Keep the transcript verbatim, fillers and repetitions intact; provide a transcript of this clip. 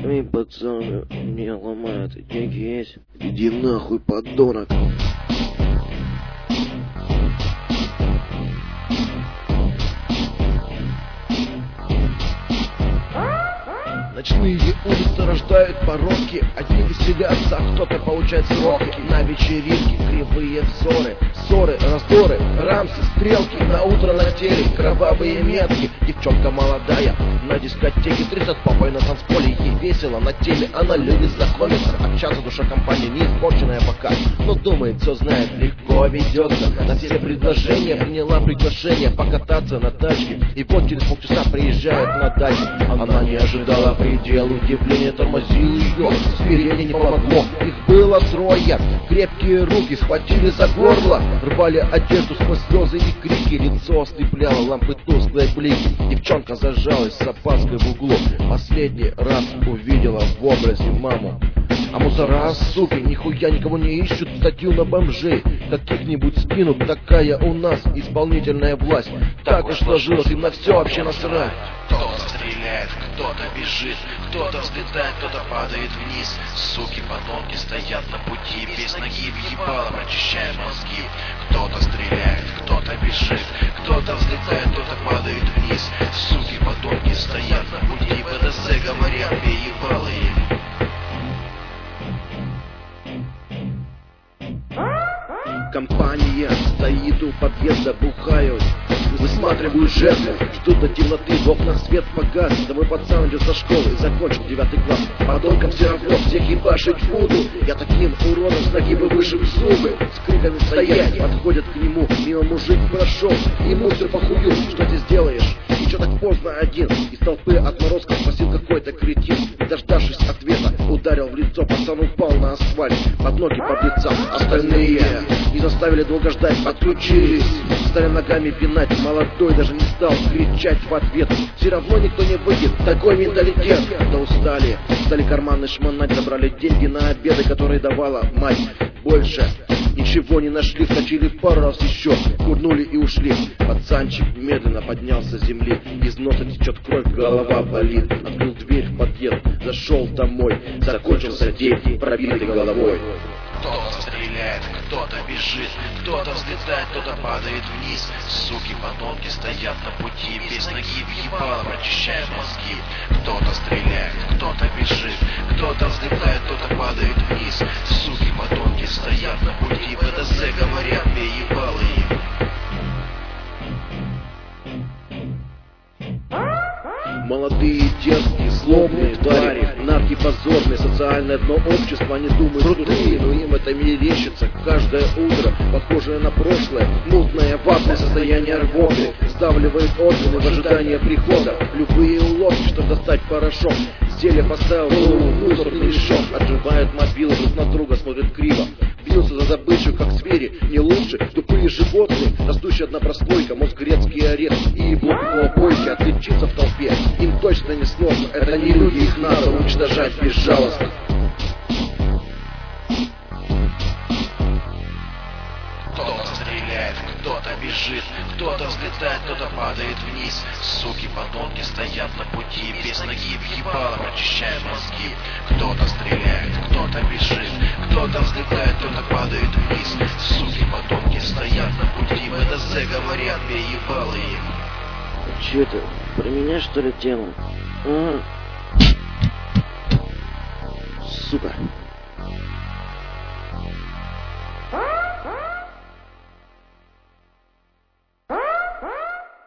Эй, пацаны, мне ломают, деньги есть? Иди нахуй, подонок. Ночные улицы рождают пороки, одни веселятся, а кто-то получает сроки. На вечеринке кривые взоры, ссоры, раздоры, рамсы, стрелки. На утро на теле кровавые метки. Девчонка молодая на дискотеке тридцать папой на танцполе. Ей весело на теме, она любит знакомиться, общаться, душа компания не испорченная пока, но думает, все знает, легко ведется. На все предложения приняла приглашение покататься на тачке. И вот через полчаса приезжает на дачу. Она не ожидала предел, удивление тормозил ее, смирение не помогло. Их было трое, крепкие руки схватили за горло, рвали одежду сквозь слезы и крики. Лицо ослепляло лампы тусклые блики. Девчонка зажалась с опаской в углу, последний раз увидела в образе маму. А мусора, суки, нихуя никого не ищут, статью на бомжей каких-нибудь спину. Такая у нас исполнительная власть, так уж сложилось, им на все вообще насрать. Кто-то стреляет, кто-то бежит, кто-то взлетает, кто-то падает вниз. Суки, подонки стоят на пути, без ноги въебало, прочищая мозги. Кто-то стреляет, кто-то бежит, кто-то взлетает, кто-то падает вниз. Суки, подонки стоят на пути, ВДЗ говорят, въебало им. Компания стоит у подъезда, бухают, высматривают жертву, ждут до темноты, в окнах свет погас. Да мой пацан идет со школы, закончил девятый класс. Подонкам все равно, всех ебашить буду. Я таким уродом с ноги бы вышиб зубы. С криками стоять, подходят к нему, мимо мужик прошел, ему все похую, что ты сделаешь? И чё так поздно один? Из толпы отморозков спросил какой-то кретин. Не дождавшись ответа, ударил в лицо, пацан упал на асфальт, под ноги подлеца. Остальные не заставили долго ждать, подключились, стали ногами пинать. Молодой даже не стал кричать в ответ, все равно никто не выйдет, такой менталитет. Да устали, стали карманы шмонать, забрали деньги на обеды, которые давала мать. Больше ничего не нашли, вскочили пару раз еще, курнули и ушли. Пацанчик медленно поднялся с земли, из носа течет кровь, голова болит. Открыл дверь в подъезд, зашел домой, закончился день пробитой головой. Кто-то стреляет, кто-то бежит, кто-то взлетает, кто-то падает вниз. Суки, подонки стоят на пути, без ноги въебало, прочищая мозги. Кто-то стреляет, кто-то бежит, кто-то взлетает, кто-то падает вниз. Суки, подонки стоят на пути, ВДЗ говорят, въебало им. Молодые, дерзкие, злобные твари, нарки позорные, социальное дно общества. Они думают, крутые, но им это мерещится каждое утро, похожее на прошлое. Мутное, ватное состояние рвоты сдавливает органы в ожидании прихода. Любые уловки, чтобы достать порошок. Зелье поставил в мусорный мешок. Отжимают мобилы, друг на друга смотрят криво. Бьются за добычу, как звери, не лучше. Тупые животные, растущие одна прослойка, мозг грецкий орех и блокпойки. Отличиться в толпе им точно не сложно. Это не люди, их надо уничтожать безжалостно. Кто-то стреляет, кто-то бежит, кто-то взлетает, кто-то падает вниз. Суки, подонки стоят на пути, без ноги въебало, прочищая мозги. Кто-то стреляет, кто-то бежит, кто-то взлетает, кто-то падает вниз. Суки, подонки стоят на пути, ВДЗ говорят, въебало им. Че это, про меня что ли тема? А? Сука.